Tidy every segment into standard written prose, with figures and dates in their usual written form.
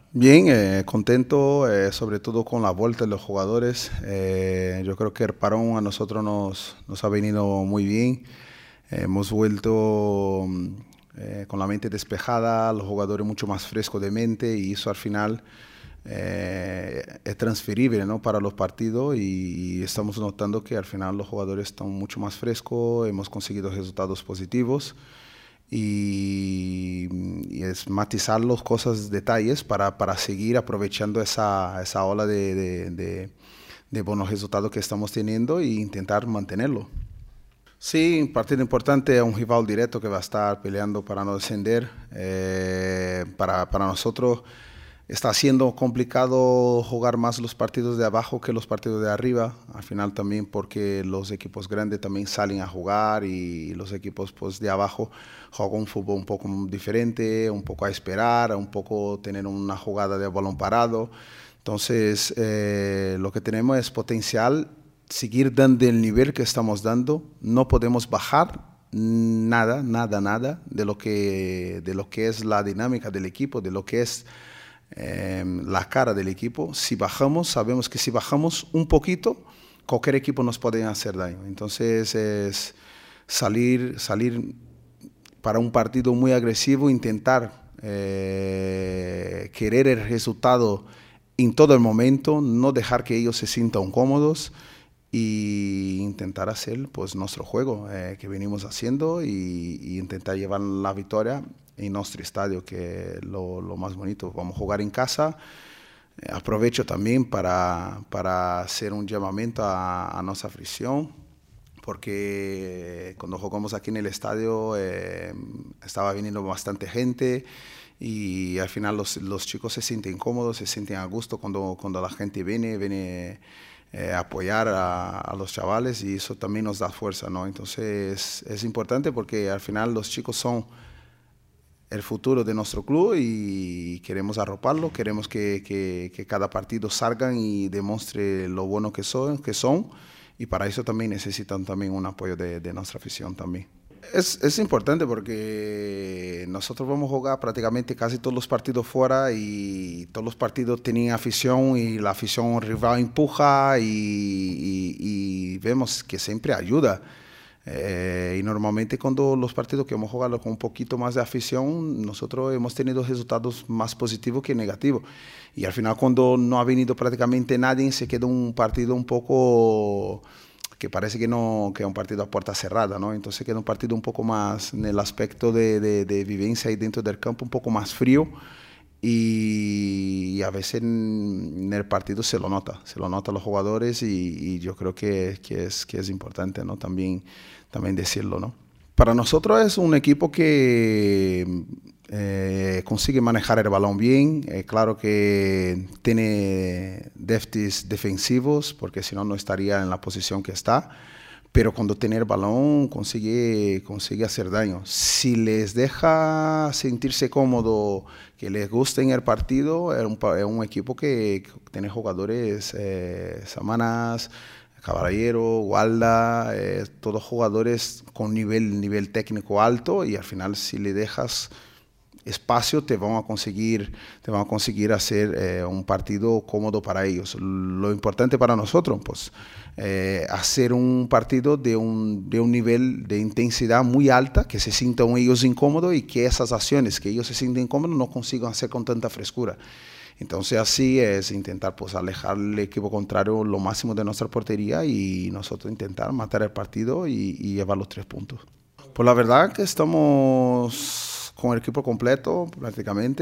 Bien, contento, sobre todo con la vuelta de los jugadores. Yo creo que el parón a nosotros nos ha venido muy bien. Hemos vuelto con la mente despejada, los jugadores mucho más frescos de mente y eso al final es transferible, ¿no?, para los partidos y estamos notando que al final los jugadores están mucho más frescos, hemos conseguido resultados positivos y es matizar las cosas, detalles para seguir aprovechando esa ola de buenos resultados que estamos teniendo e intentar mantenerlo. Sí, un partido importante, un rival directo que va a estar peleando para no descender. Para nosotros está siendo complicado jugar más los partidos de abajo que los partidos de arriba. Al final también porque los equipos grandes también salen a jugar y los equipos pues, de abajo juegan un fútbol un poco diferente, un poco a esperar, un poco tener una jugada de balón parado. Entonces, lo que tenemos es potencial seguir dando el nivel que estamos dando. No podemos bajar nada de lo que es la dinámica del equipo, de lo que es la cara del equipo. Si bajamos, sabemos que si bajamos un poquito, cualquier equipo nos puede hacer daño. Entonces es salir para un partido muy agresivo, intentar querer el resultado en todo el momento, no dejar que ellos se sientan cómodos y intentar hacer pues nuestro juego que venimos haciendo y intentar llevar la victoria en nuestro estadio, que es lo más bonito. Vamos a jugar en casa. Aprovecho también para hacer un llamamiento a nuestra afición, porque cuando jugamos aquí en el estadio estaba viniendo bastante gente y al final los chicos se sienten cómodos, se sienten a gusto cuando la gente viene apoyar a los chavales y eso también nos da fuerza, ¿no? Entonces es importante porque al final los chicos son el futuro de nuestro club y queremos arroparlo, queremos que cada partido salgan y demuestre lo bueno que son y para eso también necesitan también un apoyo de nuestra afición también. Es importante porque nosotros vamos a jugar prácticamente casi todos los partidos fuera y todos los partidos tienen afición y la afición rival empuja y vemos que siempre ayuda. Y normalmente cuando los partidos que hemos jugado con un poquito más de afición, nosotros hemos tenido resultados más positivos que negativos. Y al final cuando no ha venido prácticamente nadie, se queda un partido un poco que parece que no, que es un partido a puerta cerrada, ¿no? Entonces queda un partido un poco más en el aspecto de vivencia ahí dentro del campo, un poco más frío y a veces en el partido se lo nota a los jugadores y yo creo que es importante, ¿no? También decirlo, ¿no? Para nosotros es un equipo que consigue manejar el balón bien. Claro que tiene déficits defensivos, porque si no, no estaría en la posición que está. Pero cuando tiene el balón consigue hacer daño. Si les deja sentirse cómodo, que les guste en el partido, es un equipo que tiene jugadores, Samanas, Caballero, Walda, todos jugadores con nivel técnico alto y al final si le dejas espacio te van a conseguir hacer un partido cómodo para ellos. Lo importante para nosotros, pues, hacer un partido de un nivel de intensidad muy alta, que se sientan ellos incómodos y que esas acciones que ellos se sienten incómodos no consigan hacer con tanta frescura. Entonces así es intentar pues alejar al equipo contrario lo máximo de nuestra portería y nosotros intentar matar el partido y llevar los 3 puntos. Pues la verdad que estamos con el equipo completo prácticamente,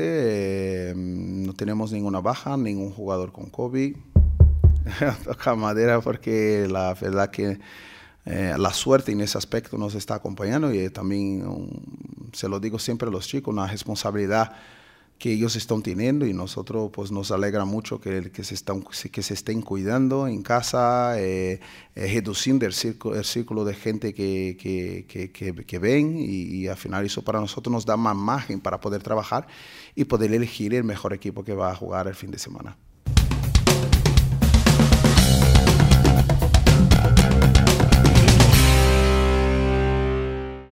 no tenemos ninguna baja, ningún jugador con COVID. Toca madera porque la verdad que la suerte en ese aspecto nos está acompañando y también se lo digo siempre a los chicos, una responsabilidad que ellos están teniendo y nosotros pues nos alegra mucho que se estén cuidando en casa, reduciendo el círculo de gente que ven y al final eso para nosotros nos da más margen para poder trabajar y poder elegir el mejor equipo que va a jugar el fin de semana.